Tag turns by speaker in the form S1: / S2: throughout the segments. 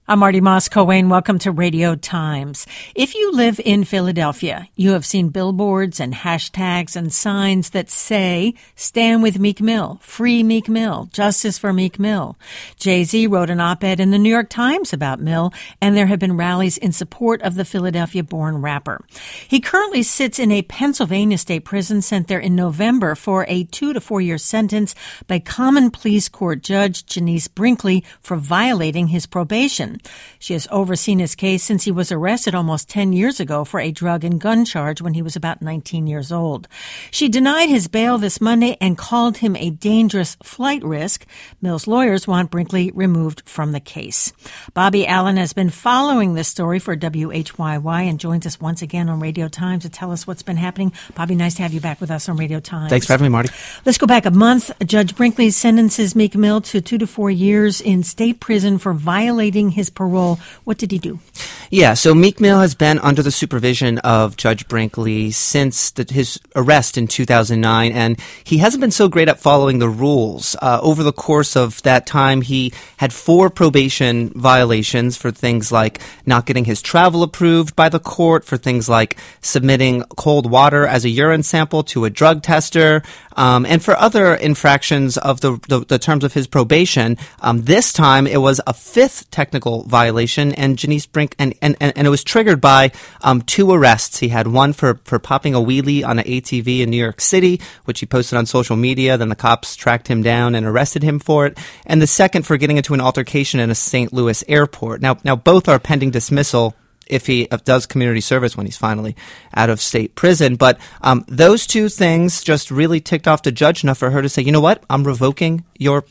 S1: I'm Marty Moss-Coane. Welcome to Radio Times. If you live in Philadelphia, you have seen billboards and hashtags and signs that say, "Stand with Meek Mill," "Free Meek Mill," "Justice for Meek Mill." Jay-Z wrote an op-ed in the New York Times about Mill, and there have been rallies in support of the Philadelphia-born rapper. He currently sits in a Pennsylvania state prison sent there in November for a 2 to 4 year sentence by Common Pleas Court Judge Janice Brinkley for violating his probation. She has overseen his case since he was arrested almost 10 years ago for a drug and gun charge when he was about 19 years old. She denied his bail this Monday and called him a dangerous flight risk. Mill's lawyers want Brinkley removed from the case. Bobby Allen has been following this story for WHYY and joins us once again on Radio Times to tell us what's been happening. Bobby, nice to have you back with us on Radio Times.
S2: Thanks for having me, Marty.
S1: Let's go back a month. Judge Brinkley sentences Meek Mill to 2 to 4 years in state prison for violating his parole. What did he do?
S2: Yeah, so Meek Mill has been under the supervision of Judge Brinkley since his arrest in 2009, and he hasn't been so great at following the rules. Over the course of that time, he had 4 probation violations for things like not getting his travel approved by the court, for things like submitting cold water as a urine sample to a drug tester, and for other infractions of the terms of his probation. This time, it was a 5th technical violation, and Janice Brink, and it was triggered by 2 arrests. He had one for popping a wheelie on an ATV in New York City, which he posted on social media. Then the cops tracked him down and arrested him for it. And the second for getting into an altercation in a St. Louis airport. Now both are pending dismissal if he does community service when he's finally out of state prison. But those 2 things just really ticked off the judge enough for her to say, you know what, I'm revoking your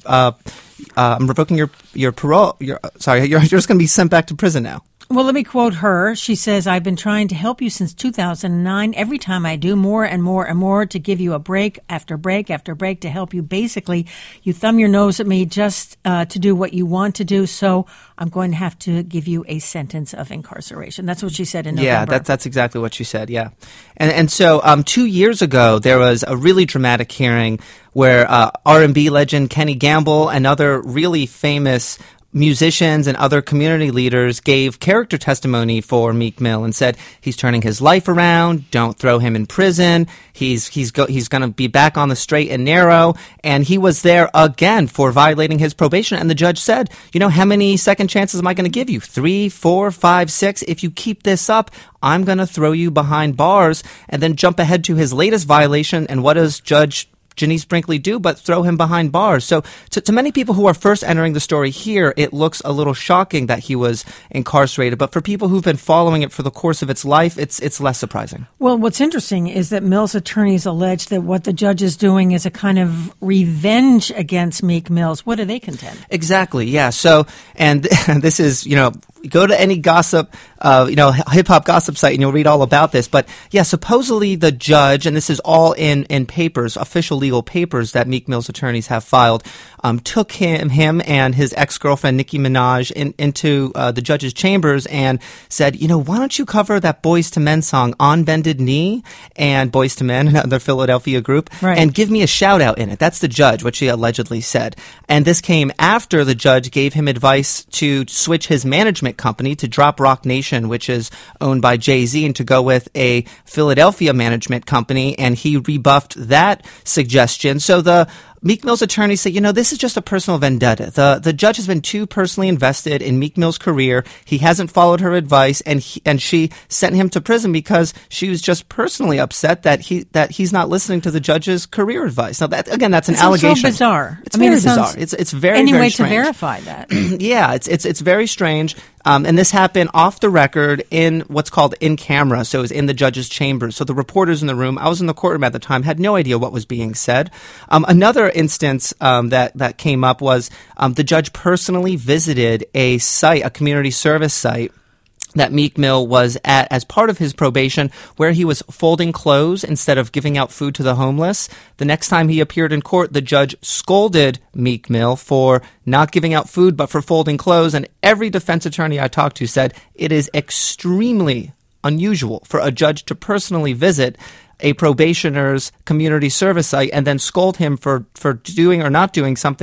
S2: parole. You're just going to be sent back to prison now.
S1: Well, let me quote her. She says, "I've been trying to help you since 2009. Every time I do more and more and more to give you a break after break after break to help you. Basically, you thumb your nose at me just to do what you want to do. So I'm going to have to give you a sentence of incarceration." That's what she said in November.
S2: Yeah, that's exactly what she said, yeah. And so 2 years ago, there was a really dramatic hearing where R&B legend Kenny Gamble and other really famous musicians and other community leaders gave character testimony for Meek Mill and said he's turning his life around. Don't throw him in prison. He's going to be back on the straight and narrow. And he was there again for violating his probation. And the judge said, you know, how many second chances am I going to give you? 3, 4, 5, 6. If you keep this up, I'm going to throw you behind bars. And then jump ahead to his latest violation. And what does Judge Janice Brinkley do but throw him behind bars? So to many people who are first entering the story here, it looks a little shocking that he was incarcerated. But for people who've been following it for the course of its life, it's less surprising.
S1: Well, what's interesting is that Mill's attorneys allege that what the judge is doing is a kind of revenge against Meek Mills. What do they contend?
S2: Exactly, yeah. So, and this is, go to any gossip, hip-hop gossip site and you'll read all about this. But yeah, supposedly the judge, and this is all in papers, official legal papers that Meek Mill's attorneys have filed, took him and his ex-girlfriend Nicki Minaj into the judge's chambers and said, why don't you cover that Boyz II Men song, On Bended Knee, and Boyz II Men, another Philadelphia group,
S1: right,
S2: and give me a shout-out in it. That's the judge, what she allegedly said. And this came after the judge gave him advice to switch his management company to drop Rock Nation, which is owned by Jay-Z, and to go with a Philadelphia management company, and he rebuffed that suggestion. So the Meek Mill's attorneys say, this is just a personal vendetta. The judge has been too personally invested in Meek Mill's career. He hasn't followed her advice, and she sent him to prison because she was just personally upset that he's not listening to the judge's career advice. Now, that's an allegation.
S1: It's so bizarre.
S2: It's very bizarre. It's very,
S1: any
S2: very
S1: way
S2: strange
S1: to verify that?
S2: Yeah, it's very strange. And this happened off the record in what's called in camera. So it was in the judge's chambers. So the reporters in the room, I was in the courtroom at the time, had no idea what was being said. Another instance that came up was the judge personally visited a community service site that Meek Mill was at as part of his probation, where he was folding clothes instead of giving out food to the homeless. The next time he appeared in court, the judge scolded Meek Mill for not giving out food, but for folding clothes. And every defense attorney I talked to said it is extremely unusual for a judge to personally visit a probationer's community service site and then scold him for doing or not doing something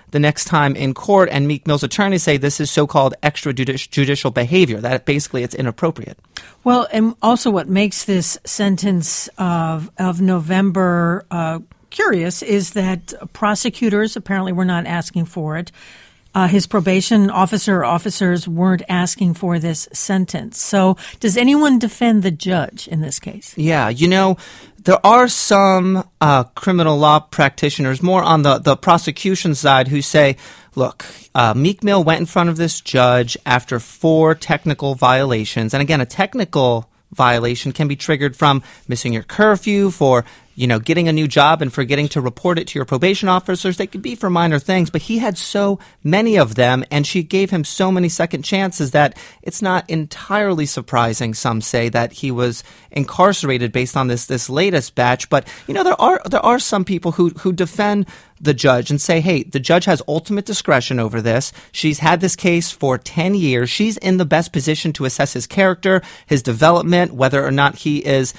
S2: the next time in court, and Meek Mill's attorneys say this is so-called extrajudicial behavior, that basically it's inappropriate.
S1: Well, and also what makes this sentence of November curious is that prosecutors apparently were not asking for it. His probation officer or officers weren't asking for this sentence. So does anyone defend the judge in this case?
S2: Yeah, there are some criminal law practitioners more on the prosecution side who say, look, Meek Mill went in front of this judge after 4 technical violations. And again, a technical violation can be triggered from missing your curfew, for getting a new job and forgetting to report it to your probation officers. They could be for minor things, but he had so many of them, and she gave him so many second chances that it's not entirely surprising, some say, that he was incarcerated based on this latest batch. But, there are some people who defend the judge and say, hey, the judge has ultimate discretion over this. She's had this case for 10 years. She's in the best position to assess his character, his development, whether or not he is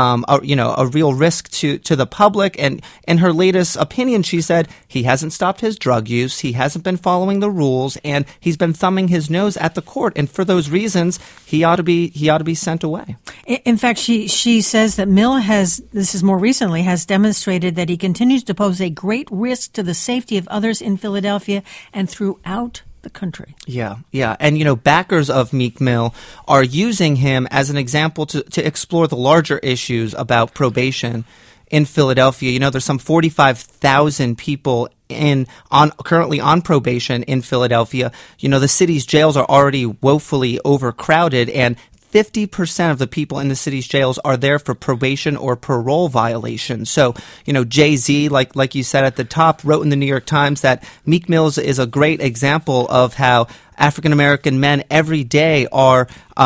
S2: a real risk to the public. And in her latest opinion, she said he hasn't stopped his drug use, he hasn't been following the rules, and he's been thumbing his nose at the court. And for those reasons, he ought to be sent away.
S1: In fact, she says that Mill has demonstrated that he continues to pose a great risk to the safety of others in Philadelphia and throughout the country.
S2: Yeah. And, backers of Meek Mill are using him as an example to explore the larger issues about probation in Philadelphia. There's some 45,000 people currently on probation in Philadelphia. The city's jails are already woefully overcrowded, and 50% of the people in the city's jails are there for probation or parole violations. So, Jay-Z, like you said at the top, wrote in the New York Times that Meek Mill is a great example of how African-American men every day are,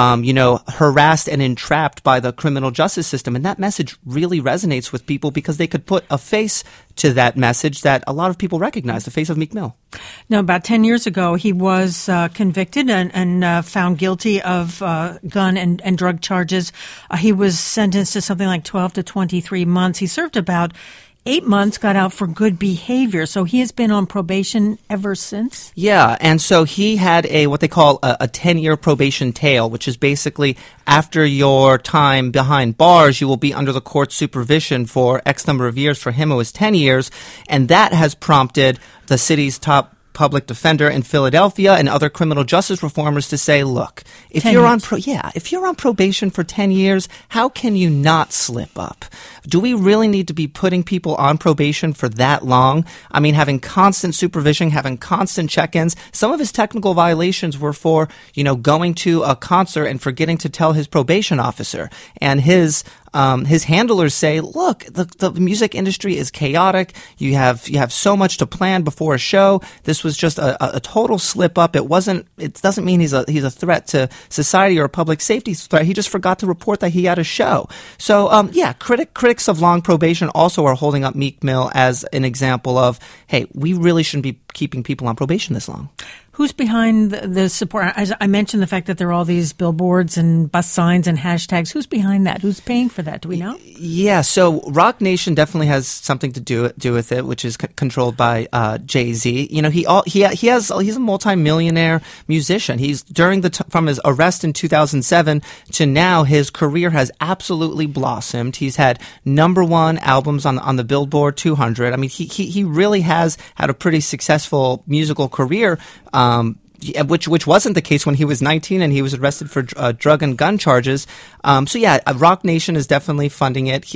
S2: harassed and entrapped by the criminal justice system. And that message really resonates with people because they could put a face to that message that a lot of people recognize, the face of Meek Mill.
S1: Now, about 10 years ago, he was convicted and found guilty of gun and drug charges. He was sentenced to something like 12 to 23 months. He served about 8 months, got out for good behavior. So he has been on probation ever since?
S2: Yeah, and so he had what they call a 10-year probation tail, which is basically after your time behind bars, you will be under the court's supervision for X number of years. For him, it was 10 years, and that has prompted the city's top public defender in Philadelphia and other criminal justice reformers to say, look, if you're on probation for 10 years, how can you not slip up? Do we really need to be putting people on probation for that long? I mean, having constant supervision, having constant check-ins. Some of his technical violations were for, going to a concert and forgetting to tell his probation officer. And his handlers say, look, the music industry is chaotic. You have so much to plan before a show. This was just a total slip up. It doesn't mean he's a threat to society or a public safety threat. He just forgot to report that he had a show. So, critics of long probation also are holding up Meek Mill as an example of, hey, we really shouldn't be keeping people on probation this long.
S1: Who's behind the support? As I mentioned the fact that there are all these billboards and bus signs and hashtags. Who's behind that? Who's paying for that? Do we know?
S2: Yeah, so Rock Nation definitely has something to do with it, which is controlled by Jay-Z. He's a multi-millionaire musician. He's from his arrest in 2007 to now, his career has absolutely blossomed. He's had #1 albums on the Billboard 200. I mean, he really has had a pretty successful musical career. Which wasn't the case when he was 19 and he was arrested for drug and gun charges. Rock Nation is definitely funding it.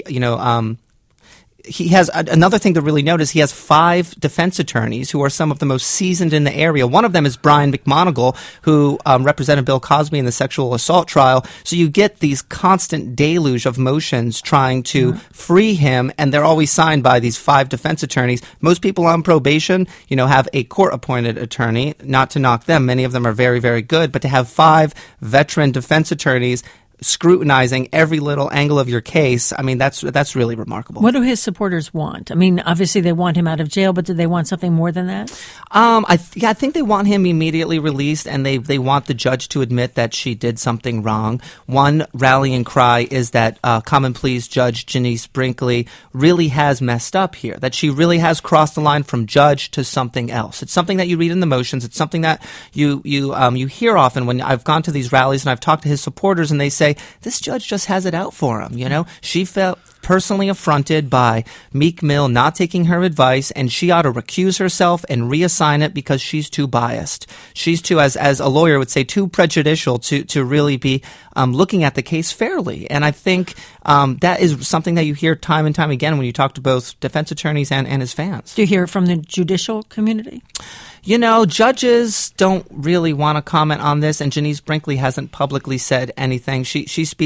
S2: He has another thing to really notice. He has 5 defense attorneys who are some of the most seasoned in the area. One of them is Brian McMonagle, who represented Bill Cosby in the sexual assault trial. So you get these constant deluge of motions trying to free him, and they're always signed by these 5 defense attorneys. Most people on probation, have a court-appointed attorney. Not to knock them, many of them are very, very good, but to have 5 veteran defense attorneys scrutinizing every little angle of your case. I mean, that's really remarkable.
S1: What do his supporters want? I mean, obviously they want him out of jail, but do they want something more than that?
S2: I think they want him immediately released, and they want the judge to admit that she did something wrong. One rallying cry is that Common Pleas Judge Janice Brinkley really has messed up here, that she really has crossed the line from judge to something else. It's something that you read in the motions. It's something that you hear often when I've gone to these rallies and I've talked to his supporters, and they say, this judge just has it out for him. She felt personally affronted by Meek Mill not taking her advice, and she ought to recuse herself and reassign it because she's too biased. She's too, as a lawyer would say, too prejudicial to really be looking at the case fairly. And I think that is something that you hear time and time again when you talk to both defense attorneys and his fans.
S1: Do you hear it from the judicial community?
S2: Judges don't really want to comment on this, and Janice Brinkley hasn't publicly said anything. She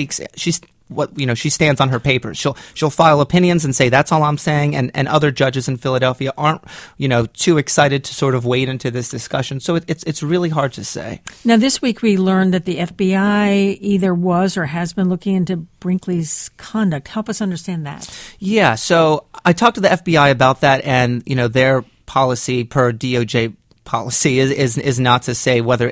S2: stands on her papers. She'll file opinions and say, that's all I'm saying, and other judges in Philadelphia aren't, too excited to sort of wade into this discussion. So it's really hard to say.
S1: Now, this week we learned that the FBI either was or has been looking into Brinkley's conduct. Help us understand that. Yeah,
S2: so I talked to the FBI about that, and, their policy per DOJ policy is not to say whether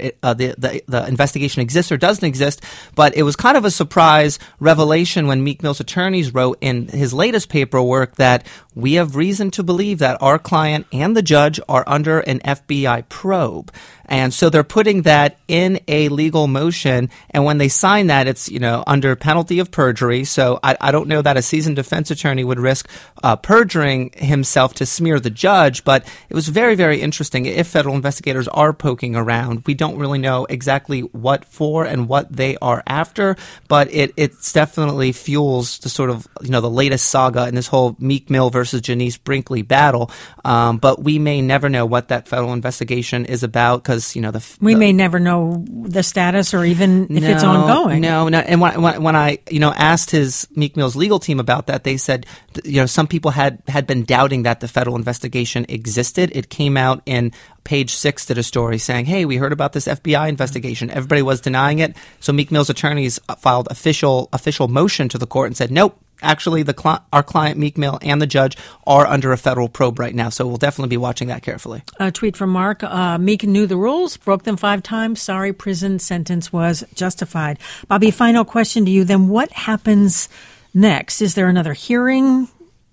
S2: the investigation exists or doesn't exist, but it was kind of a surprise revelation when Meek Mill's attorneys wrote in his latest paperwork that we have reason to believe that our client and the judge are under an FBI probe. And so they're putting that in a legal motion, and when they sign that, it's under penalty of perjury. So I don't know that a seasoned defense attorney would risk perjuring himself to smear the judge, but it was very, very interesting. If federal investigators are poking around, we don't really know exactly what for and what they are after, but it definitely fuels the sort of the latest saga in this whole Meek Mill versus Janice Brinkley battle. But we may never know what that federal investigation is about because
S1: we may never know the status or even if it's ongoing.
S2: No. And when I asked his Meek Mill's legal team about that, they said some people had been doubting that the federal investigation existed. It came out in Page 6 did a story saying, hey, we heard about this FBI investigation. Everybody was denying it. So Meek Mill's attorneys filed official motion to the court and said, nope. Actually, our client, Meek Mill, and the judge are under a federal probe right now, so we'll definitely be watching that carefully.
S1: A tweet from Mark. Meek knew the rules, broke them 5 times. Sorry, prison sentence was justified. Bobby, final question to you then. What happens next? Is there another hearing?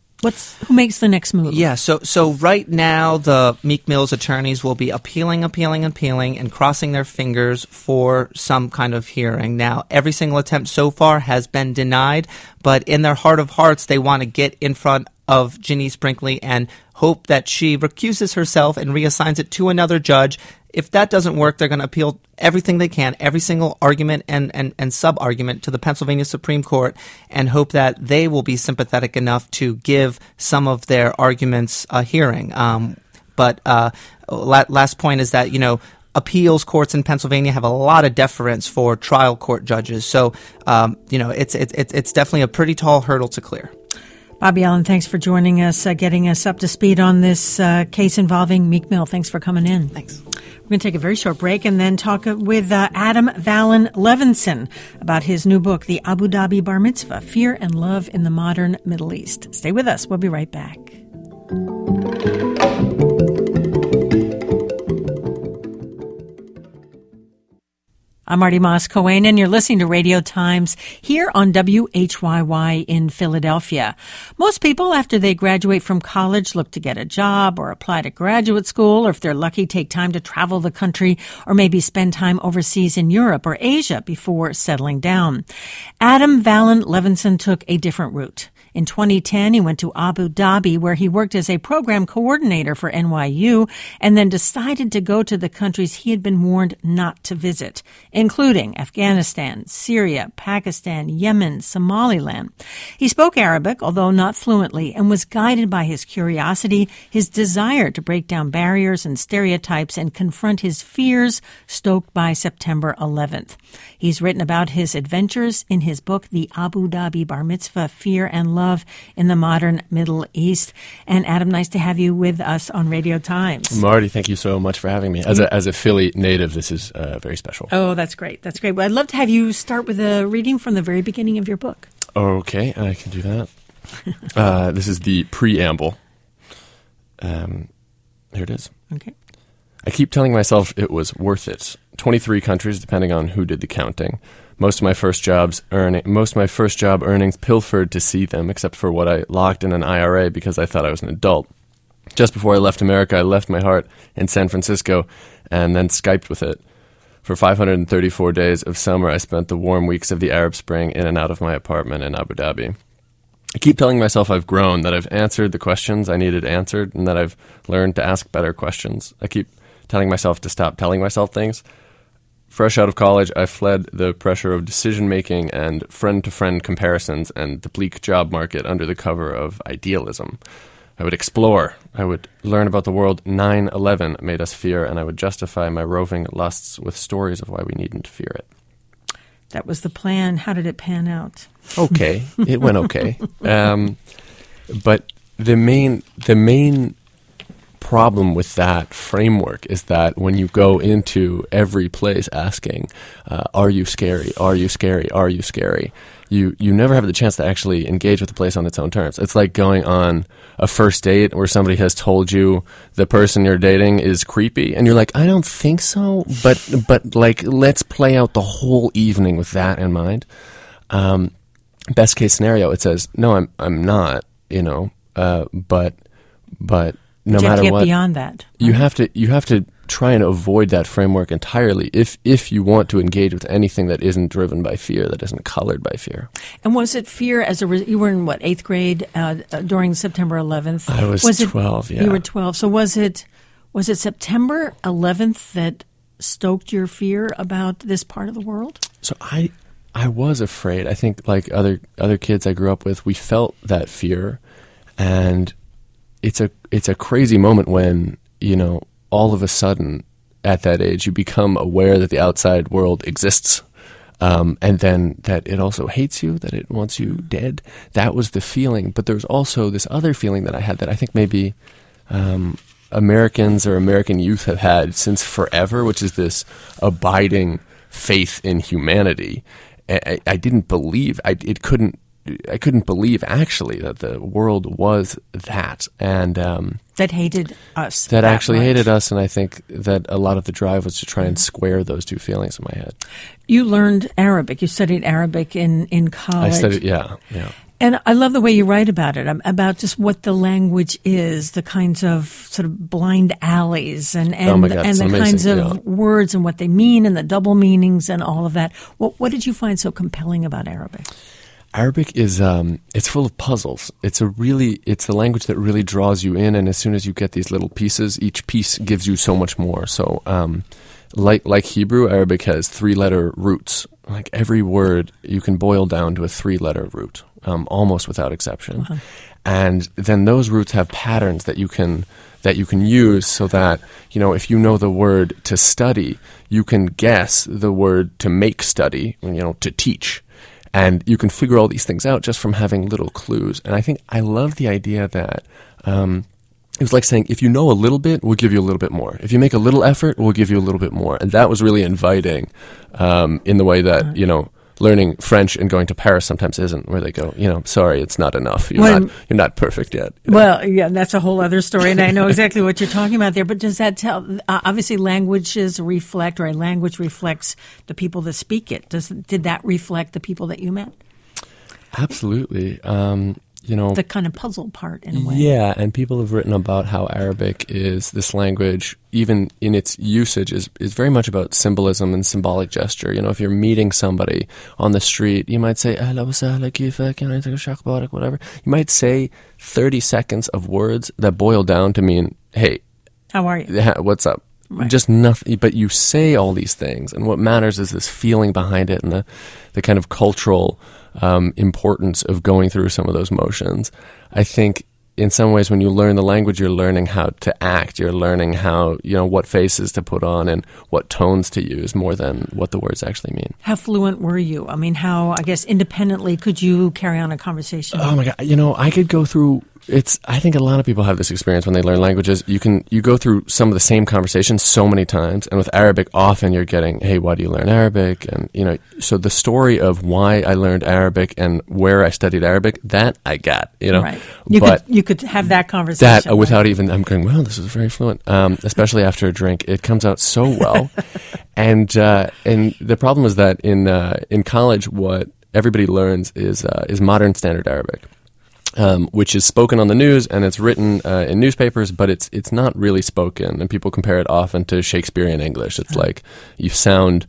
S1: Who makes the next move?
S2: Yeah, so right now the Meek Mill's attorneys will be appealing and crossing their fingers for some kind of hearing. Now, every single attempt so far has been denied, but in their heart of hearts, they want to get in front of Janice Brinkley and hope that she recuses herself and reassigns it to another judge. If that doesn't work, they're going to appeal everything they can, every single argument and sub-argument to the Pennsylvania Supreme Court and hope that they will be sympathetic enough to give some of their arguments a hearing. But last point is that, appeals courts in Pennsylvania have a lot of deference for trial court judges. So, it's definitely a pretty tall hurdle to clear.
S1: Bobby Allen, thanks for joining us, getting us up to speed on this case involving Meek Mill. Thanks for coming in.
S2: Thanks.
S1: We're going to take a very short break and then talk with Adam Valen Levinson about his new book, The Abu Dhabi Bar Mitzvah, Fear and Love in the Modern Middle East. Stay with us. We'll be right back. I'm Marty Moss-Cohen, and you're listening to Radio Times here on WHYY in Philadelphia. Most people, after they graduate from college, look to get a job or apply to graduate school, or if they're lucky, take time to travel the country or maybe spend time overseas in Europe or Asia before settling down. Adam Valen Levinson took a different route. In 2010, he went to Abu Dhabi, where he worked as a program coordinator for NYU, and then decided to go to the countries he had been warned not to visit, including Afghanistan, Syria, Pakistan, Yemen, Somaliland. He spoke Arabic, although not fluently, and was guided by his curiosity, his desire to break down barriers and stereotypes and confront his fears stoked by September 11th. He's written about his adventures in his book, The Abu Dhabi Bar Mitzvah, Fear and Love love in the modern Middle East. And Adam, nice to have you with us on Radio Times.
S3: Marty, thank you so much for having me. As a Philly native, this is very special.
S1: Oh, that's great. That's great. Well, I'd love to have you start with a reading from the very beginning of your book.
S3: Okay, I can do that. This is the preamble. Here it is.
S1: Okay.
S3: I keep telling myself it was worth it. 23 countries, depending on who did the counting. Most of my first job earnings pilfered to see them, except for what I locked in an IRA because I thought I was an adult. Just before I left America, I left my heart in San Francisco and then Skyped with it. For 534 days of summer, I spent the warm weeks of the Arab Spring in and out of my apartment in Abu Dhabi. I keep telling myself I've grown, that I've answered the questions I needed answered, and that I've learned to ask better questions. I keep telling myself to stop telling myself things. Fresh out of college, I fled the pressure of decision-making and friend-to-friend comparisons and the bleak job market under the cover of idealism. I would explore. I would learn about the world 9/11 made us fear, and I would justify my roving lusts with stories of why we needn't fear it.
S1: That was the plan. How did it pan out?
S3: Okay. It went okay. But the main problem with that framework is that when you go into every place asking, are you scary? Are you scary? Are you scary? You never have the chance to actually engage with the place on its own terms. It's like going on a first date where somebody has told you the person you're dating is creepy, and you're like, I don't think so, but like, let's play out the whole evening with that in mind. Best case scenario, it says, no, I'm not, but no matter
S1: get
S3: what,
S1: beyond that.
S3: you have to try and avoid that framework entirely if you want to engage with anything that isn't driven by fear, that isn't colored by fear.
S1: And was it fear you were in what, 8th grade during September 11th?
S3: I was 12. Yeah,
S1: you were 12. So was it September 11th that stoked your fear about this part of the world?
S3: So I was afraid. I think like other kids I grew up with, we felt that fear, and it's a crazy moment when, all of a sudden at that age you become aware that the outside world exists, and then that it also hates you, that it wants you dead. That was the feeling. But there's also this other feeling that I had that I think maybe Americans or American youth have had since forever, which is this abiding faith in humanity. I didn't believe, I couldn't believe actually that the world was that, and
S1: that hated us.
S3: That actually hated us, and I think that a lot of the drive was to try and square those two feelings in my head.
S1: You learned Arabic. You studied Arabic in college.
S3: I studied, yeah.
S1: And I love the way you write about it, about just what the language is, the kinds of sort of blind alleys and the kinds of words and what they mean and the double meanings and all of that. What did you find so compelling about Arabic?
S3: Arabic is it's full of puzzles. It's a language that really draws you in, and as soon as you get these little pieces, each piece gives you so much more. So like Hebrew, Arabic has 3-letter roots. Like every word you can boil down to a 3-letter root, almost without exception. Uh-huh. And then those roots have patterns that you can use, so that, if you know the word to study, you can guess the word to make study, to teach. And you can figure all these things out just from having little clues. And I think I love the idea that it was like saying, if you know a little bit, we'll give you a little bit more. If you make a little effort, we'll give you a little bit more. And that was really inviting in the way that, learning French and going to Paris sometimes isn't, where they go, sorry, it's not enough. You're not perfect yet.
S1: Well, yeah, that's a whole other story, and I know exactly what you're talking about there. But does that tell? Obviously, languages reflect, or a language reflects the people that speak it. Did that reflect the people that you met?
S3: Absolutely.
S1: The kind of puzzle part in a way.
S3: Yeah, and people have written about how Arabic is, this language, even in its usage, is very much about symbolism and symbolic gesture. If you're meeting somebody on the street, you might say, Ahla wa sahla kifak, whatever. You might say 30 seconds of words that boil down to mean, hey,
S1: how are you?
S3: What's up?
S1: Right.
S3: Just nothing, but you say all these things, and what matters is this feeling behind it, and the kind of cultural importance of going through some of those motions. I think in some ways, when you learn the language, you're learning how to act. You're learning how, what faces to put on and what tones to use more than what the words actually mean.
S1: How fluent were you? I mean, how, I guess, independently could you carry on a conversation?
S3: Oh my God. I could go through, I think a lot of people have this experience when they learn languages. You go through some of the same conversations so many times. And with Arabic, often you're getting, hey, why do you learn Arabic? And, so the story of why I learned Arabic and where I studied Arabic, that I got,
S1: Right. You could have that conversation.
S3: That, without even, I'm going, well, this is very fluent. Especially after a drink. It comes out so well. And the problem is that in college, what everybody learns is modern standard Arabic. Which is spoken on the news and it's written in newspapers, but it's not really spoken. And people compare it often to Shakespearean English. It's like you sound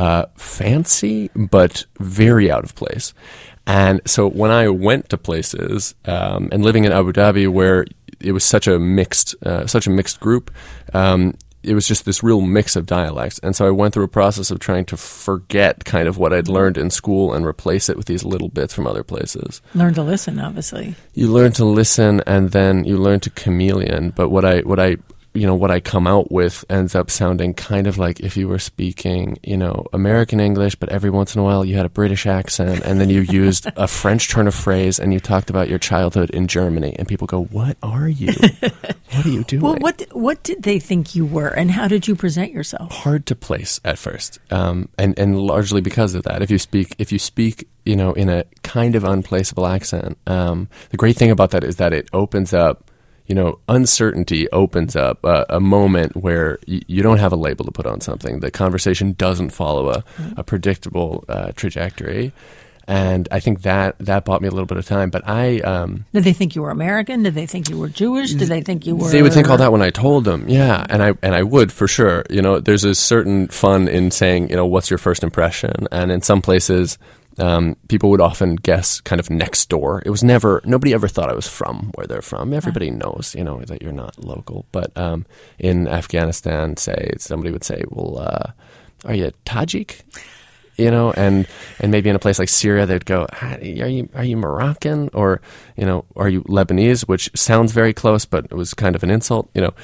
S3: fancy, but very out of place. And so when I went to places and living in Abu Dhabi, where it was such a mixed group, it was just this real mix of dialects. And so I went through a process of trying to forget kind of what I'd learned in school and replace it with these little bits from other places.
S1: Learn to listen, obviously.
S3: You learn to listen, and then you learn to chameleon. But what I come out with ends up sounding kind of like if you were speaking, American English, but every once in a while you had a British accent, and then you used a French turn of phrase, and you talked about your childhood in Germany, and people go, "What are you? What are you doing?"
S1: Well, what did they think you were, and how did you present yourself?
S3: Hard to place at first, and largely because of that. If you speak, in a kind of unplaceable accent, the great thing about that is that it opens up. Uncertainty opens up a moment where you don't have a label to put on something. The conversation doesn't follow a predictable trajectory. And I think that bought me a little bit of time. But
S1: did they think you were American? Did they think you were Jewish? Did they think you were...
S3: They would think all that when I told them, yeah. And I would, for sure. There's a certain fun in saying, what's your first impression? And in some places... people would often guess kind of next door. It was nobody ever thought I was from where they're from. Everybody knows, that you're not local. But in Afghanistan, say, somebody would say, well, are you Tajik? And maybe in a place like Syria, they'd go, are you Moroccan? Or, are you Lebanese? Which sounds very close, but it was kind of an insult,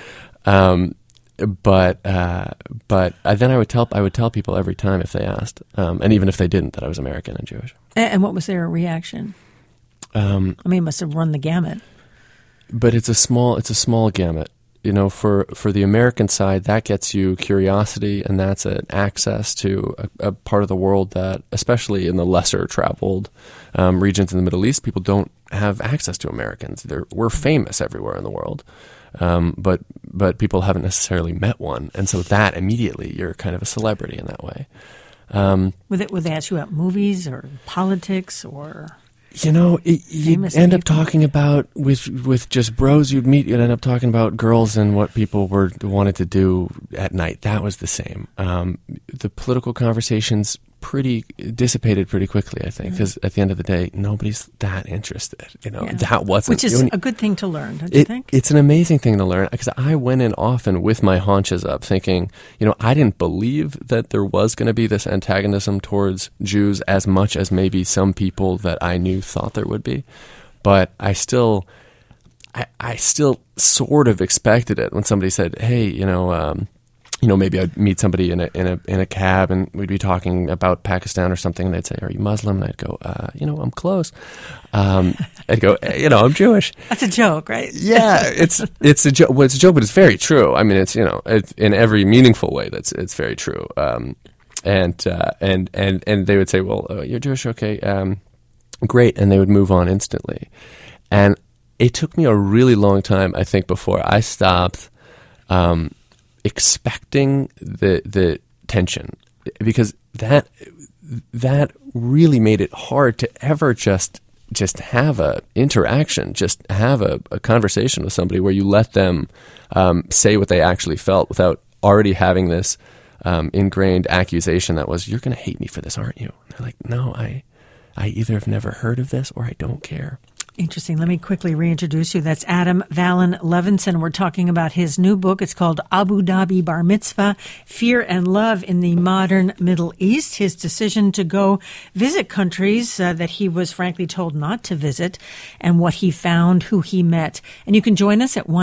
S3: But then I would tell people every time if they asked, and even if they didn't, that I was American and Jewish.
S1: And what was their reaction? It must have run the gamut.
S3: But it's a small gamut. For the American side, that gets you curiosity, and that's an access to a part of the world that, especially in the lesser traveled regions in the Middle East, people don't have access to Americans. We're famous everywhere in the world. But people haven't necessarily met one, and so that immediately you're kind of a celebrity in that way.
S1: Would they ask you about movies or politics or?
S3: You'd end up talking about with just bros you'd meet. You'd end up talking about girls and what people wanted to do at night. That was the same. The political conversations dissipated pretty quickly, I think, because at the end of the day, nobody's that interested. That wasn't...
S1: Which is a good thing to learn, don't you think?
S3: It's an amazing thing to learn, because I went in often with my haunches up thinking, I didn't believe that there was going to be this antagonism towards Jews as much as maybe some people that I knew thought there would be. But I still sort of expected it when somebody said, hey, maybe I'd meet somebody in a cab and we'd be talking about Pakistan or something, and they'd say, "Are you Muslim?" And I'd go, I'm close. I'd go, I'm Jewish.
S1: That's a joke, right?
S3: Yeah, it's a joke. Well, it's a joke, but it's very true. I mean, it's in every meaningful way. It's very true. And they would say, "Well, you're Jewish, okay, great," and they would move on instantly. And it took me a really long time, I think, before I stopped. Expecting the tension, because that really made it hard to ever just have a interaction, just have a conversation with somebody where you let them say what they actually felt without already having this ingrained accusation that was, "You're going to hate me for this, aren't you?" And they're like, "No, I either have never heard of this or I don't care."
S1: Interesting. Let me quickly reintroduce you. That's Adam Valen Levinson. We're talking about his new book. It's called Abu Dhabi Bar Mitzvah, Fear and Love in the Modern Middle East. His decision to go visit countries that he was frankly told not to visit, and what he found, who he met. And you can join us at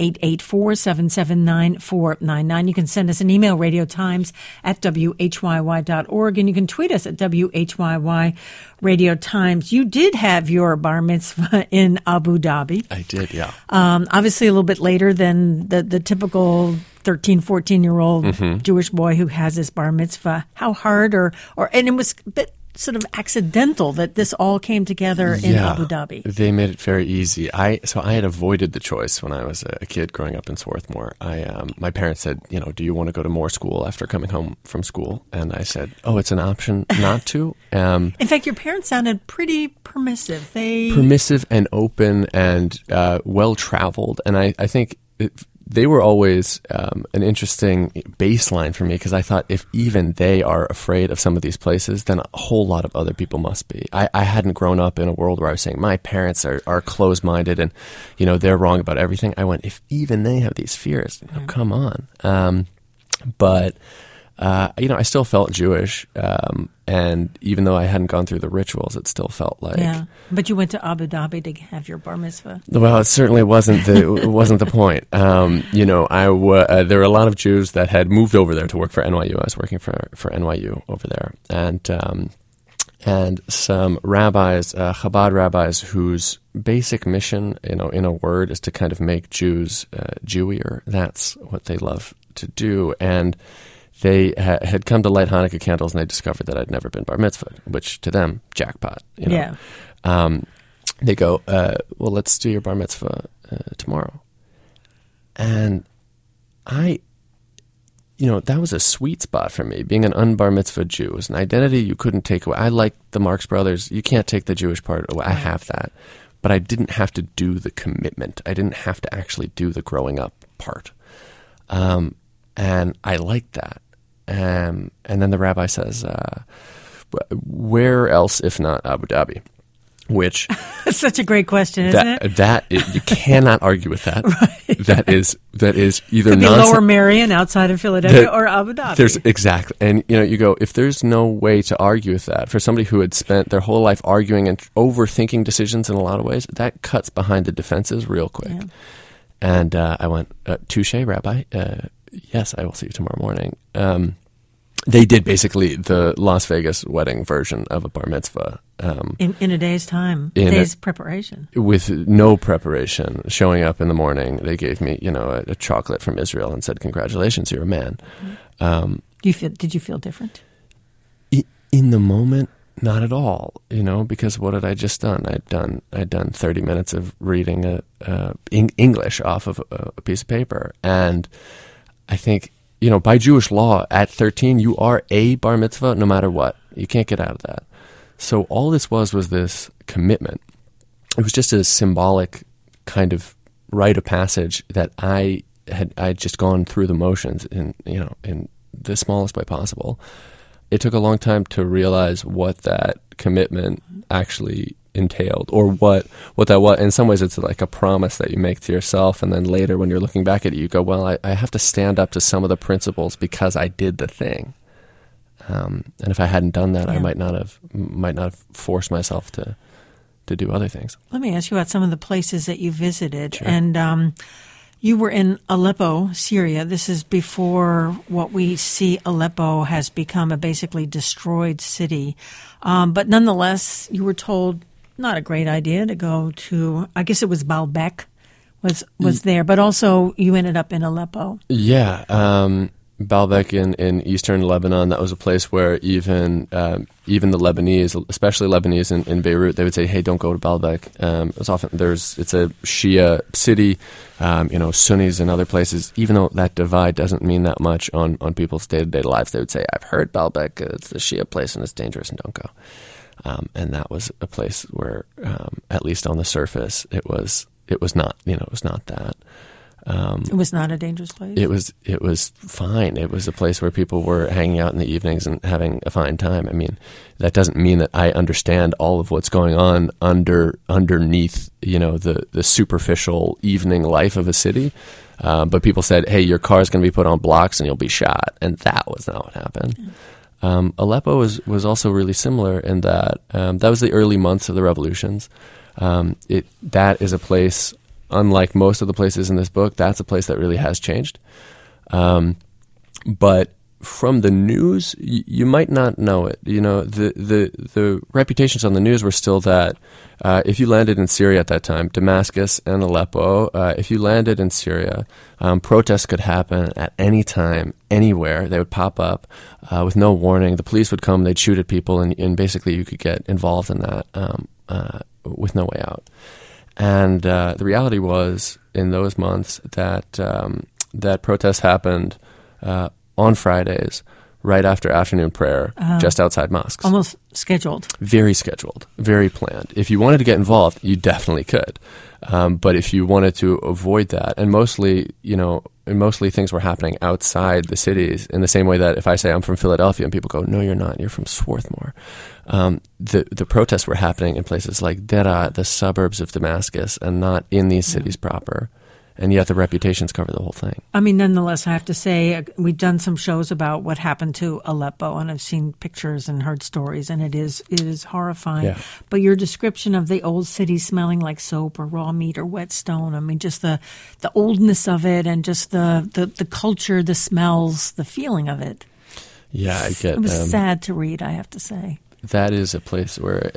S1: 1-888-477-9499. You can send us an email, radiotimes@whyy.org, and you can tweet us at WHYY Radio Times. You did have your bar mitzvah in Abu Dhabi.
S3: I did, yeah.
S1: Obviously a little bit later than the typical 13, 14-year-old Jewish boy who has his bar mitzvah. How hard and it was a bit sort of accidental that this all came together in Abu Dhabi.
S3: They made it very easy. So I had avoided the choice when I was a kid growing up in Swarthmore. My parents said, do you want to go to more school after coming home from school? And I said, it's an option not to.
S1: In fact, your parents sounded pretty permissive.
S3: Permissive and open and well-traveled. And I think they were always an interesting baseline for me, because I thought if even they are afraid of some of these places, then a whole lot of other people must be. I hadn't grown up in a world where I was saying my parents are closed-minded and they're wrong about everything. I went, if even they have these fears, come on. But I still felt Jewish, and even though I hadn't gone through the rituals, it still felt like. Yeah,
S1: but you went to Abu Dhabi to have your bar mitzvah.
S3: Well, it certainly wasn't the point. There were a lot of Jews that had moved over there to work for NYU. I was working for NYU over there, and some rabbis, Chabad rabbis, whose basic mission, in a word, is to kind of make Jews Jewier. That's what they love to do, and they had come to light Hanukkah candles, and they discovered that I'd never been bar mitzvahed, which to them, jackpot.
S1: Yeah.
S3: They go, well, let's do your bar mitzvah tomorrow. And that was a sweet spot for me. Being an un-bar mitzvah Jew was an identity you couldn't take away. I like the Marx Brothers. You can't take the Jewish part away. I have that. But I didn't have to do the commitment. I didn't have to actually do the growing up part. And I liked that. And then the rabbi says, where else if not Abu Dhabi? Which
S1: such a great question, isn't it?
S3: You cannot argue with that. Right. That is either
S1: could be Lower Merion outside of Philadelphia or Abu Dhabi.
S3: Exactly, and you go, if there's no way to argue with that for somebody who had spent their whole life arguing and overthinking decisions in a lot of ways, that cuts behind the defenses real quick. Yeah. And I went, touche, Rabbi. Yes, I will see you tomorrow morning. They did basically the Las Vegas wedding version of a bar mitzvah.
S1: In a day's time, day's preparation. With
S3: no preparation, showing up in the morning, they gave me, a chocolate from Israel and said, "Congratulations, you're a man."
S1: Did you feel different?
S3: In the moment, not at all. Because what had I just done? I'd done 30 minutes of reading English off of a piece of paper, and I think, by Jewish law, at 13, you are a bar mitzvah no matter what. You can't get out of that. So all this was this commitment. It was just a symbolic kind of rite of passage that I'd just gone through the motions in the smallest way possible. It took a long time to realize what that commitment actually entailed, or what that was. In some ways, it's like a promise that you make to yourself, and then later when you're looking back at it, you go, well, I have to stand up to some of the principles because I did the thing. And if I hadn't done that, I might not have forced myself to do other things.
S1: Let me ask you about some of the places that you visited.
S3: Sure.
S1: And you were in Aleppo, Syria. This is before what we see Aleppo has become a basically destroyed city. But nonetheless, you were told not a great idea to go to, I guess it was Baalbek was there, but also you ended up in Aleppo.
S3: Yeah. Baalbek in eastern Lebanon, that was a place where even the Lebanese, especially Lebanese in Beirut, they would say, "Hey, don't go to Baalbek." It's a Shia city, Sunnis in other places. Even though that divide doesn't mean that much on people's day-to-day lives, they would say, "I've heard Baalbek, it's the Shia place and it's dangerous, and don't go." And that was a place where, at least on the surface, it was not that.
S1: It was not a dangerous place?
S3: It was fine. It was a place where people were hanging out in the evenings and having a fine time. I mean, that doesn't mean that I understand all of what's going on underneath, the superficial evening life of a city. But people said, hey, your car's going to be put on blocks and you'll be shot. And that was not what happened. Aleppo was also really similar in that that was the early months of the revolutions. That is a place, unlike most of the places in this book, that's a place that really has changed. But from the news, you might not know it. The reputations on the news were still that if you landed in Syria at that time, Damascus and Aleppo, if you landed in Syria, protests could happen at any time, anywhere. They would pop up with no warning. The police would come, they'd shoot at people, and basically you could get involved in that with no way out. And the reality was, in those months, that protests happened on Fridays, right after afternoon prayer, just outside mosques.
S1: Almost scheduled.
S3: Very scheduled, very planned. If you wanted to get involved, you definitely could. But if you wanted to avoid that, and mostly things were happening outside the cities, in the same way that if I say I'm from Philadelphia and people go, no, you're not, you're from Swarthmore. The protests were happening in places like Deraa, the suburbs of Damascus, and not in these cities proper. And yet the reputations cover the whole thing.
S1: I mean, nonetheless, I have to say, we've done some shows about what happened to Aleppo, and I've seen pictures and heard stories, and it is horrifying. Yeah. But your description of the old city smelling like soap or raw meat or wet stone, I mean, just the oldness of it and just the culture, the smells, the feeling of it.
S3: Yeah, I get it.
S1: It was sad to read, I have to say.
S3: That is a place where...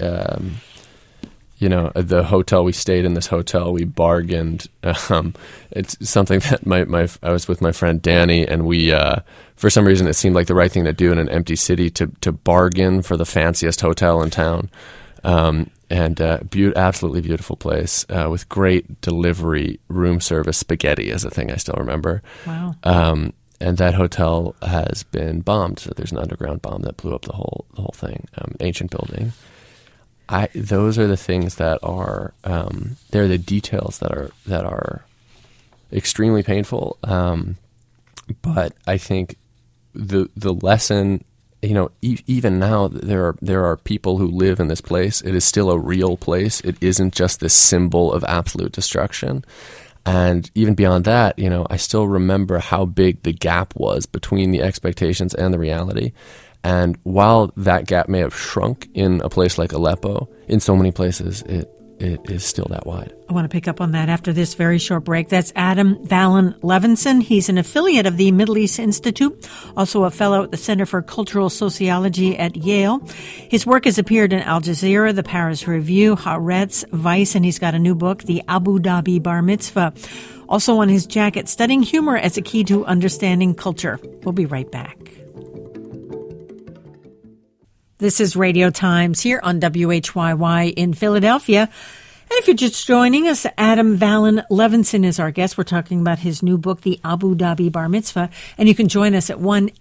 S3: the hotel we stayed in, this hotel we bargained. It's something that I was with my friend Danny, and we, for some reason, it seemed like the right thing to do in an empty city to bargain for the fanciest hotel in town. Absolutely beautiful place with great delivery, room service. Spaghetti is a thing I still remember.
S1: Wow.
S3: And that hotel has been bombed. So there's an underground bomb that blew up the whole thing. Ancient building. Those are the things that are they're the details that are extremely painful. But I think the lesson, even now there are people who live in this place. It is still a real place. It isn't just this symbol of absolute destruction. And even beyond that, I still remember how big the gap was between the expectations and the reality. And while that gap may have shrunk in a place like Aleppo, in so many places it is still that wide.
S1: I want to pick up on that after this very short break. That's Adam Vallon Levinson. He's an affiliate of the Middle East Institute, also a fellow at the Center for Cultural Sociology at Yale. His work has appeared in Al Jazeera, the Paris Review, Haaretz, Vice, and he's got a new book, The Abu Dhabi Bar Mitzvah, also on his jacket, Studying Humor as a Key to Understanding Culture. We'll be right back. This is Radio Times here on WHYY in Philadelphia. And if you're just joining us, Adam Vallon Levinson is our guest. We're talking about his new book, The Abu Dhabi Bar Mitzvah. And you can join us at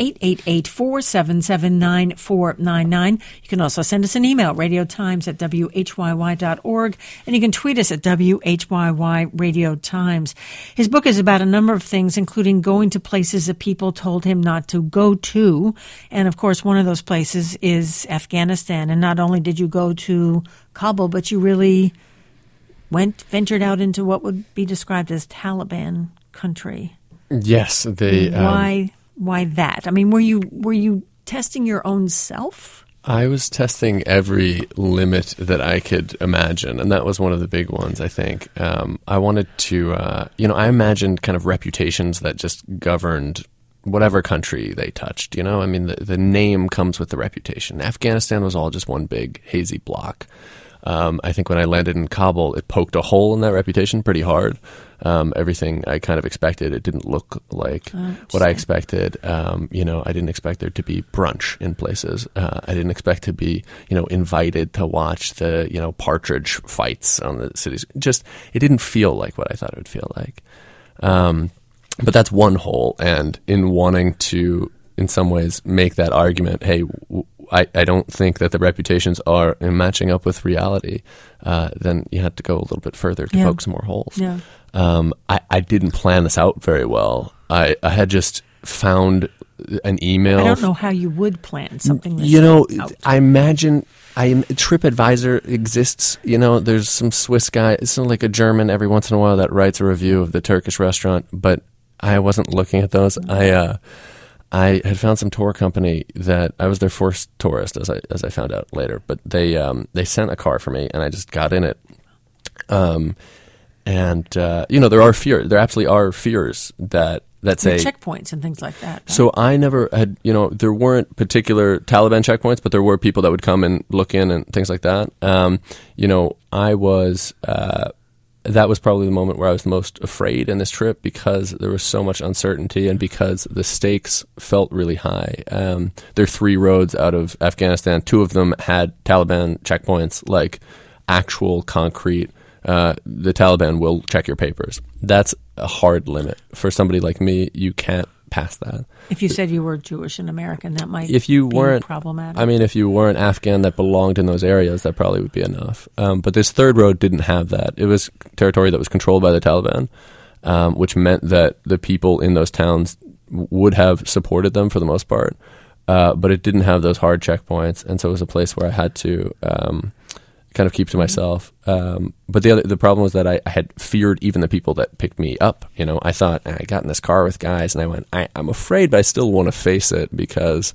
S1: 1-888-477-9499. You can also send us an email, radiotimes@whyy.org. And you can tweet us at WHYY Radio Times. His book is about a number of things, including going to places that people told him not to go to. And, of course, one of those places is Afghanistan. And not only did you go to Kabul, but you really... ventured out into what would be described as Taliban country.
S3: Yes,
S1: Why that? I mean, were you testing your own self?
S3: I was testing every limit that I could imagine, and that was one of the big ones, I think. I wanted to, I imagined kind of reputations that just governed whatever country they touched, I mean, the name comes with the reputation. Afghanistan was all just one big hazy block. I think when I landed in Kabul, it poked a hole in that reputation pretty hard. Everything I kind of expected, it didn't look like what I expected. I didn't expect there to be brunch in places. I didn't expect to be, invited to watch the, partridge fights on the cities. Just, it didn't feel like what I thought it would feel like. But that's one hole. And in wanting to, in some ways, make that argument, hey, I don't think that the reputations are matching up with reality, then you had to go a little bit further to poke some more holes.
S1: Yeah.
S3: I didn't plan this out very well. I had just found an email.
S1: I don't know how you would plan something this out.
S3: I imagine TripAdvisor exists. There's some Swiss guy, it's like a German every once in a while that writes a review of the Turkish restaurant, but I wasn't looking at those. I had found some tour company that I was their first tourist, as I found out later, but they sent a car for me, and I just got in it. There absolutely are fears that say
S1: checkpoints and things like that. Right?
S3: So I never had, there weren't particular Taliban checkpoints, but there were people that would come and look in and things like that. I was, that was probably the moment where I was the most afraid in this trip, because there was so much uncertainty and because the stakes felt really high. There are 3 roads out of Afghanistan. 2 of them had Taliban checkpoints, like actual concrete. The Taliban will check your papers. That's a hard limit. For somebody like me, you can't pass that.
S1: If you said you were Jewish and American, that might
S3: be
S1: problematic.
S3: I mean, if you weren't Afghan that belonged in those areas, that probably would be enough. But this 3rd road didn't have that. It was territory that was controlled by the Taliban, which meant that the people in those towns would have supported them for the most part, but it didn't have those hard checkpoints, and so it was a place where I had to kind of keep to myself. But the problem was that I had feared even the people that picked me up. I thought, I got in this car with guys, and I went, I'm afraid, but I still want to face it, because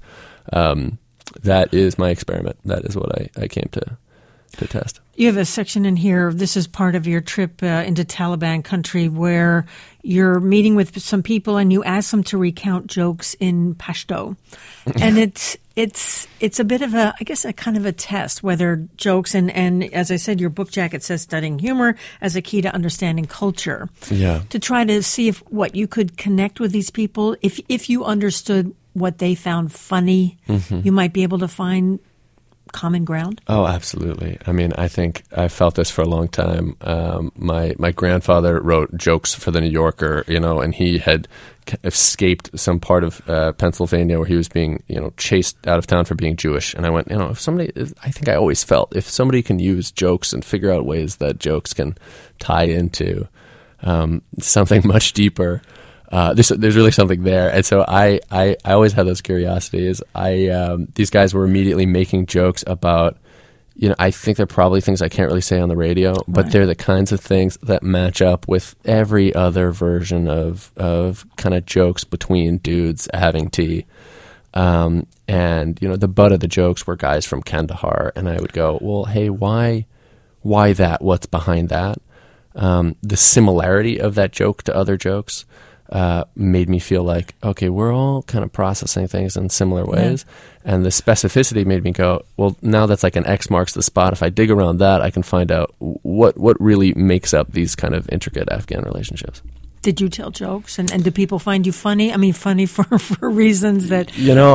S3: that is my experiment. That is what I came to test.
S1: You have a section in here, this is part of your trip into Taliban country, where you're meeting with some people and you ask them to recount jokes in Pashto. And it's a bit of a kind of a test, whether jokes and as I said, your book jacket says studying humor as a key to understanding culture.
S3: Yeah.
S1: To try to see if you could connect with these people, if you understood what they found funny, you might be able to find common ground?
S3: Oh, absolutely. I mean, I think I felt this for a long time. My grandfather wrote jokes for the New Yorker, and he had escaped some part of Pennsylvania where he was being, chased out of town for being Jewish. And I went, if somebody, I think I always felt, if somebody can use jokes and figure out ways that jokes can tie into something much deeper, there's really something there. And so I always had those curiosities. These guys were immediately making jokes about, I think they're probably things I can't really say on the radio, but
S1: right.
S3: They're the kinds of things that match up with every other version of kind of jokes between dudes having tea. And, the butt of the jokes were guys from Kandahar. And I would go, well, hey, why that? What's behind that? The similarity of that joke to other jokes made me feel like, okay, we're all kind of processing things in similar ways. Yeah. And the specificity made me go, well, now that's like an X marks the spot. If I dig around that, I can find out what really makes up these kind of intricate Afghan relationships.
S1: Did you tell jokes? And do people find you funny? I mean, funny for reasons that,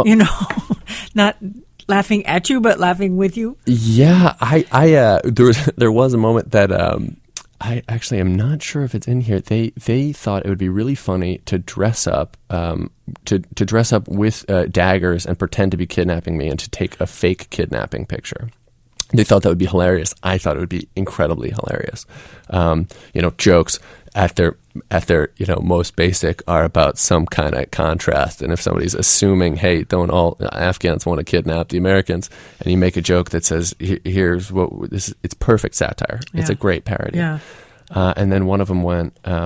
S1: not laughing at you, but laughing with you?
S3: Yeah, there was a moment that I actually am not sure if it's in here. They thought it would be really funny to dress up to dress up with daggers and pretend to be kidnapping me and to take a fake kidnapping picture. They thought that would be hilarious. I thought it would be incredibly hilarious. Jokes at their most basic are about some kind of contrast. And if somebody's assuming, hey, don't all Afghans want to kidnap the Americans, and you make a joke that says, here's what this is, it's perfect satire. Yeah. It's a great parody.
S1: Yeah.
S3: And then one of them went, I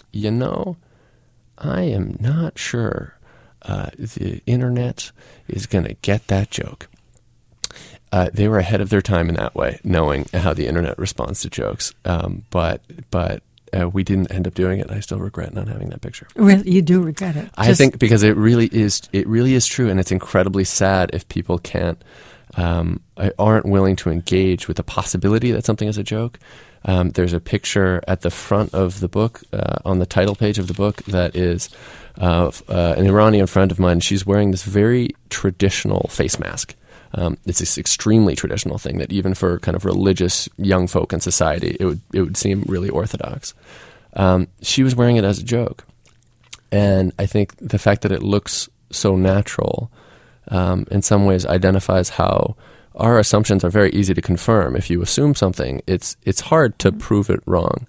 S3: am not sure the internet is going to get that joke. They were ahead of their time in that way, knowing how the internet responds to jokes. But we didn't end up doing it. I still regret not having that picture.
S1: Really? You do regret it?
S3: I think because it really is true, and it's incredibly sad if people aren't willing to engage with the possibility that something is a joke. There's a picture at the front of the book, on the title page of the book, that is an Iranian friend of mine. She's wearing this very traditional face mask. It's this extremely traditional thing that even for kind of religious young folk in society, it would seem really orthodox. She was wearing it as a joke. And I think the fact that it looks so natural in some ways identifies how our assumptions are very easy to confirm. If you assume something, it's hard to prove it wrong.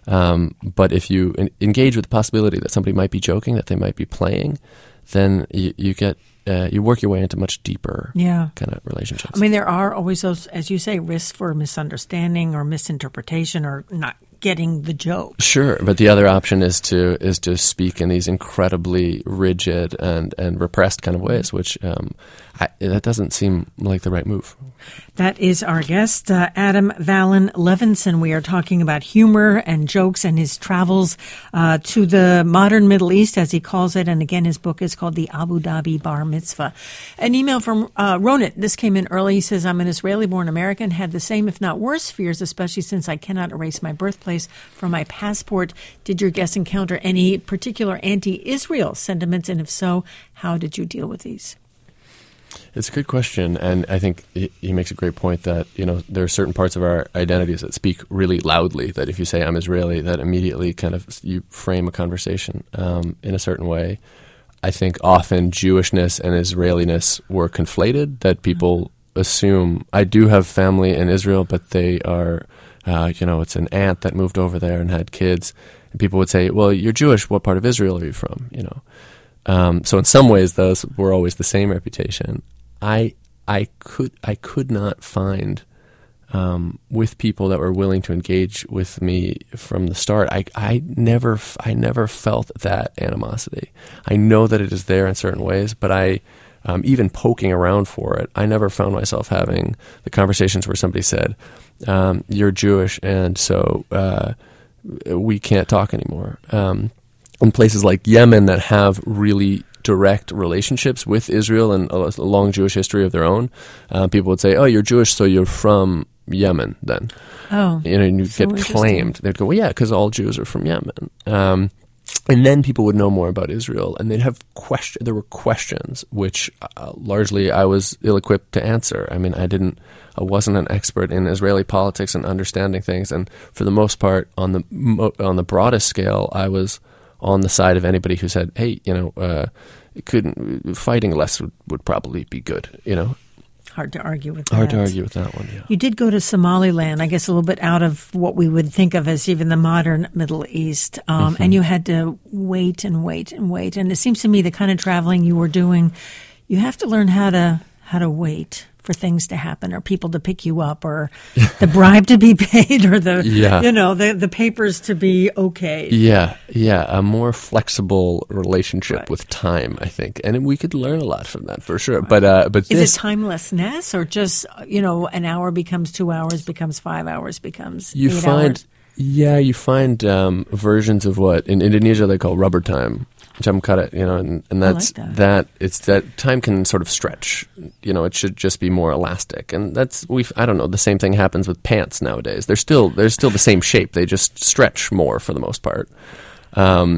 S3: But if you engage with the possibility that somebody might be joking, that they might be playing, then you get you work your way into much deeper kind of relationships.
S1: I mean, there are always those, as you say, risks for misunderstanding or misinterpretation or not getting the joke.
S3: Sure, but the other option is to speak in these incredibly rigid and repressed kind of ways, which that doesn't seem like the right move.
S1: That is our guest, Adam Vallon Levinson. We are talking about humor and jokes and his travels to the modern Middle East, as he calls it. And again, his book is called The Abu Dhabi Bar Mitzvah. An email from Ronit. This came in early. He says, I'm an Israeli-born American, had the same, if not worse, fears, especially since I cannot erase my birthplace from my passport. Did your guest encounter any particular anti-Israel sentiments? And if so, how did you deal with these?
S3: It's a good question, and I think he makes a great point that, there are certain parts of our identities that speak really loudly, that if you say I'm Israeli, that immediately kind of you frame a conversation in a certain way. I think often Jewishness and Israeliness were conflated, that people assume, I do have family in Israel, but they are, it's an aunt that moved over there and had kids, and people would say, well, you're Jewish, what part of Israel are you from, So in some ways, those were always the same reputation. I could not find with people that were willing to engage with me from the start. I never felt that animosity. I know that it is there in certain ways, but even poking around for it, I never found myself having the conversations where somebody said, "You're Jewish, and so we can't talk anymore." In places like Yemen that have really direct relationships with Israel and a long Jewish history of their own, people would say, "Oh, you're Jewish, so you're from Yemen then."
S1: Oh,
S3: and you get claimed. They'd go, "Well, yeah, because all Jews are from Yemen." And then people would know more about Israel, and they'd have there were questions which largely I was ill-equipped to answer. I mean, I wasn't an expert in Israeli politics and understanding things, and for the most part, on the broadest scale, I was on the side of anybody who said, "Hey, fighting less would probably be good."
S1: Hard to argue with that.
S3: Hard to argue with that one, yeah.
S1: You did go to Somaliland, I guess a little bit out of what we would think of as even the modern Middle East, and you had to wait and wait and wait. And it seems to me the kind of traveling you were doing, you have to learn how to wait for things to happen, or people to pick you up, or the bribe to be paid, or the papers to be okay.
S3: Yeah, a more flexible relationship with time, I think, and we could learn a lot from that for sure. Right. But
S1: is it timelessness, or just an hour becomes 2 hours, becomes 5 hours, becomes 8 hours?
S3: Yeah, you find versions of what in Indonesia they call rubber time. Jam karet, and that's that. It's that time can sort of stretch. It should just be more elastic, and I don't know. The same thing happens with pants nowadays. They're still the same shape. They just stretch more for the most part, and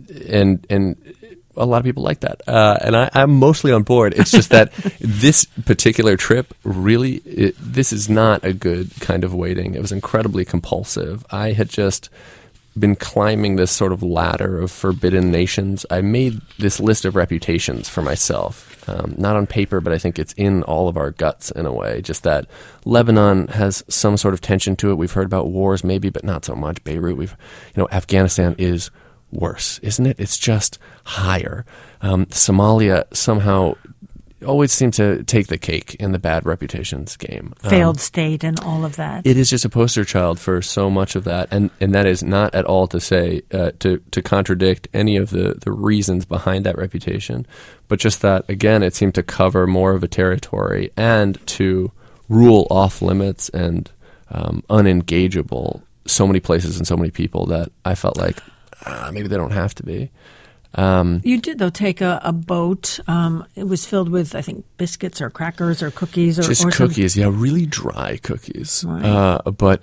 S3: a lot of people like that. And I'm mostly on board. It's just that this particular trip really, this is not a good kind of waiting. It was incredibly compulsive. I had just been climbing this sort of ladder of forbidden nations. I made this list of reputations for myself, not on paper, but I think it's in all of our guts in a way. Just that Lebanon has some sort of tension to it. We've heard about wars maybe, but not so much. Beirut, Afghanistan is worse, isn't it? It's just higher. Somalia somehow always seem to take the cake in the bad reputations game.
S1: Failed state and all of that.
S3: It is just a poster child for so much of that, and that is not at all to say to contradict any of the reasons behind that reputation, but just that, again, it seemed to cover more of a territory and to rule off limits and unengageable so many places and so many people that I felt like maybe they don't have to be.
S1: You did, though, take a boat. It was filled with, I think, biscuits or crackers or cookies.
S3: Just cookies,
S1: something.
S3: Really dry cookies.
S1: Right.
S3: But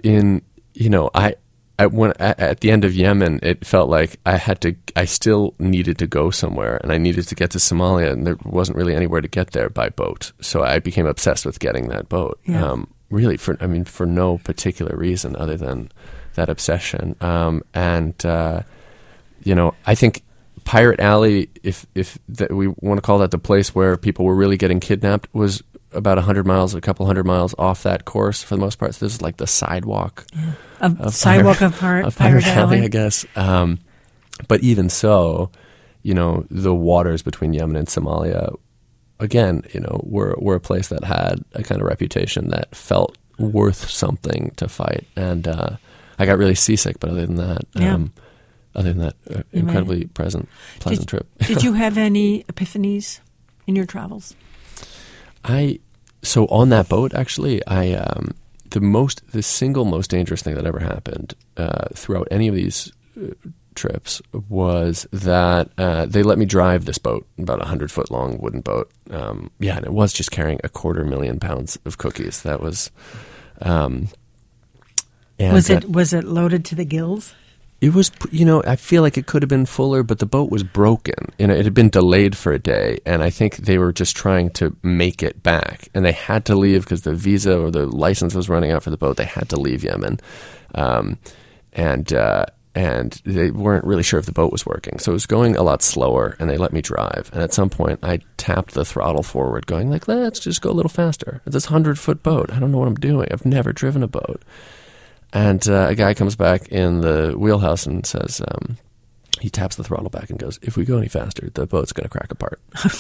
S3: at the end of Yemen, it felt like I still needed to go somewhere, and I needed to get to Somalia, and there wasn't really anywhere to get there by boat. So I became obsessed with getting that boat.
S1: Yeah.
S3: Really, for no particular reason other than that obsession. I think Pirate Alley, if we want to call that the place where people were really getting kidnapped, was about 100 miles, a couple 100 miles off that course for the most part. So this is like the sidewalk
S1: of Pirate
S3: Alley, I guess. But even so, the waters between Yemen and Somalia, again, were a place that had a kind of reputation that felt worth something to fight. And I got really seasick, but other than that, incredibly pleasant trip.
S1: Did you have any epiphanies in your travels?
S3: So on that boat, actually, the single most dangerous thing that ever happened throughout any of these trips was that they let me drive this boat, about 100-foot long wooden boat. And it was just carrying 250,000 pounds of cookies. That was.
S1: Was it loaded to the gills?
S3: It was, I feel like it could have been fuller, but the boat was broken. It had been delayed for a day, and I think they were just trying to make it back. And they had to leave because the visa or the license was running out for the boat. They had to leave Yemen. And they weren't really sure if the boat was working. So it was going a lot slower, and they let me drive. And at some point, I tapped the throttle forward, going like, let's just go a little faster. It's this 100-foot boat. I don't know what I'm doing. I've never driven a boat. And a guy comes back in the wheelhouse and says, he taps the throttle back and goes, if we go any faster, the boat's going to crack apart.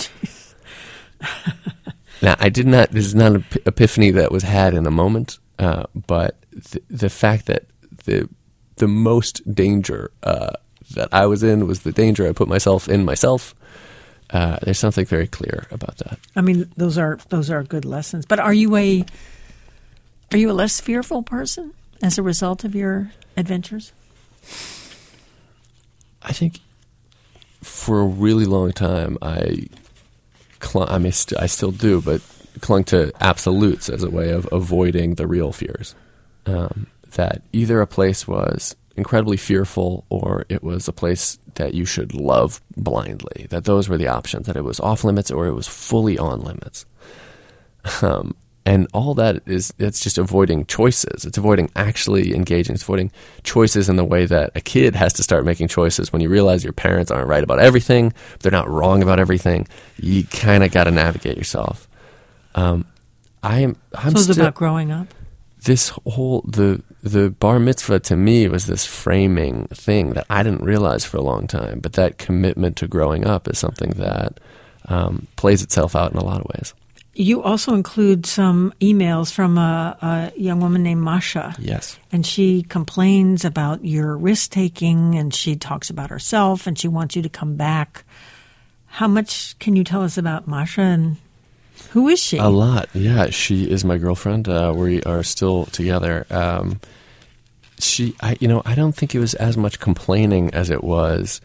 S3: Now, this is not an epiphany that was had in the moment, but the fact that the most danger that I was in was the danger I put myself in myself. There's something very clear about that.
S1: I mean, those are good lessons. But are you a less fearful person as a result of your adventures?
S3: I think for a really long time I still do, but clung to absolutes as a way of avoiding the real fears. That either a place was incredibly fearful or it was a place that you should love blindly. That those were the options, that it was off limits or it was fully on limits. And all that it's just avoiding choices. It's avoiding actually engaging. It's avoiding choices in the way that a kid has to start making choices when you realize your parents aren't right about everything. They're not wrong about everything. You kind of got to navigate yourself. I'm
S1: it's about growing up?
S3: This whole, the bar mitzvah to me was this framing thing that I didn't realize for a long time. But that commitment to growing up is something that plays itself out in a lot of ways.
S1: You also include some emails from a young woman named Masha.
S3: Yes.
S1: And she complains about your risk-taking, and she talks about herself, and she wants you to come back. How much can you tell us about Masha, and who is she?
S3: A lot, yeah. She is my girlfriend. We are still together. I don't think it was as much complaining as it was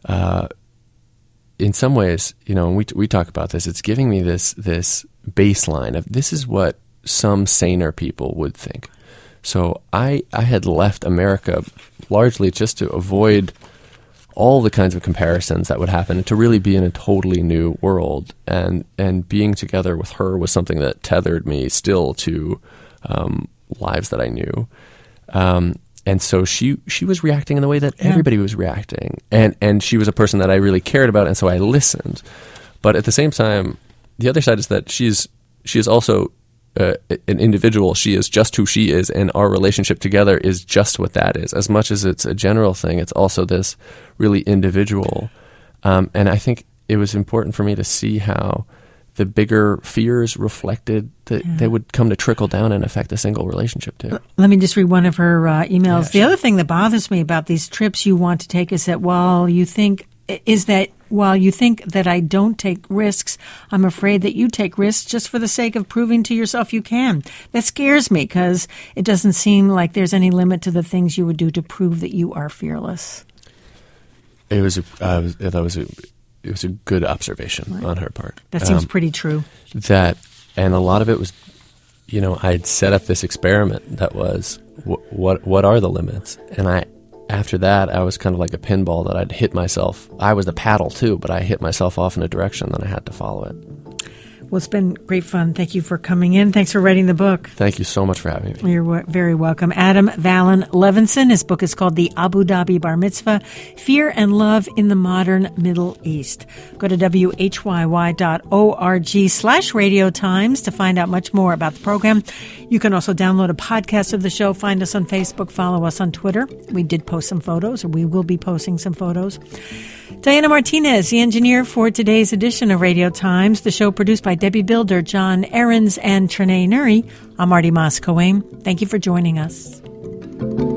S3: in some ways, and we talk about this, it's giving me this baseline of this is what some saner people would think. So I had left America largely just to avoid all the kinds of comparisons that would happen and to really be in a totally new world. And being together with her was something that tethered me still to lives that I knew. And so she was reacting in the way that everybody was reacting. And she was a person that I really cared about, and so I listened. But at the same time, the other side is that she is also an individual. She is just who she is, and our relationship together is just what that is. As much as it's a general thing, it's also this really individual. And I think it was important for me to see how the bigger fears reflected that they would come to trickle down and affect a single relationship too.
S1: Let me just read one of her emails.
S3: Yeah,
S1: the other thing that bothers me about these trips you want to take is that while you think that I don't take risks, I'm afraid that you take risks just for the sake of proving to yourself you can. That scares me because it doesn't seem like there's any limit to the things you would do to prove that you are fearless.
S3: It was a good observation on her part.
S1: That seems pretty true.
S3: And a lot of it was, I'd set up this experiment that was, what are the limits? And after that, I was kind of like a pinball that I'd hit myself. I was the paddle too, but I hit myself off in a direction, then I had to follow it.
S1: Well, it's been great fun. Thank you for coming in. Thanks for writing the book.
S3: Thank you so much for having me.
S1: You're very welcome. Adam Valen Levinson. His book is called The Abu Dhabi Bar Mitzvah, Fear and Love in the Modern Middle East. Go to whyy.org/Radio Times to find out much more about the program. You can also download a podcast of the show. Find us on Facebook. Follow us on Twitter. We did post some photos, or we will be posting some photos. Diana Martinez, the engineer for today's edition of Radio Times. The show produced by Debbie Builder, John Ahrens, and Trinae Nuri. I'm Marty Moscoe. Thank you for joining us.